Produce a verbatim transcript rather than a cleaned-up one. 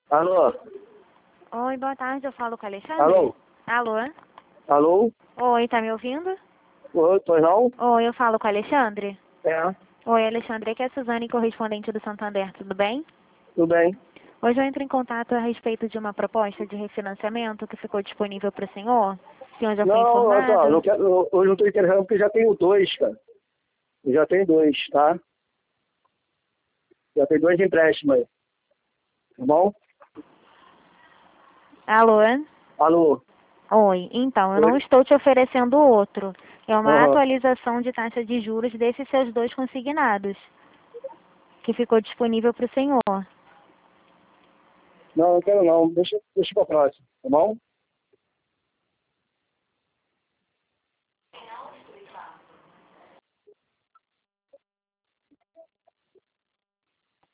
Alô? Oi, boa tarde, eu falo com a Alexandre? Alô? Alô? Alô? Oi, tá me ouvindo? Oi, pois não? Oi, eu falo com a Alexandre? É, Oi, Alexandre, aqui é a Suzane, correspondente do Santander, tudo bem? tudo bem. Hoje eu entro em contato a respeito de uma proposta de refinanciamento que ficou disponível para o senhor. O senhor já foi Não, eu tô, não informado? quero, eu- hoje não tô interessado porque já tenho dois, cara. Eu já tenho dois, tá? Já tenho dois empréstimos aí, tá bom? Alô? Alô? Oi, então, eu não Oi? estou te oferecendo outro. É uma Aham. atualização de taxa de juros desses seus dois consignados, que ficou disponível para o senhor. Não, não quero não. Deixa, deixa pra próxima, tá bom?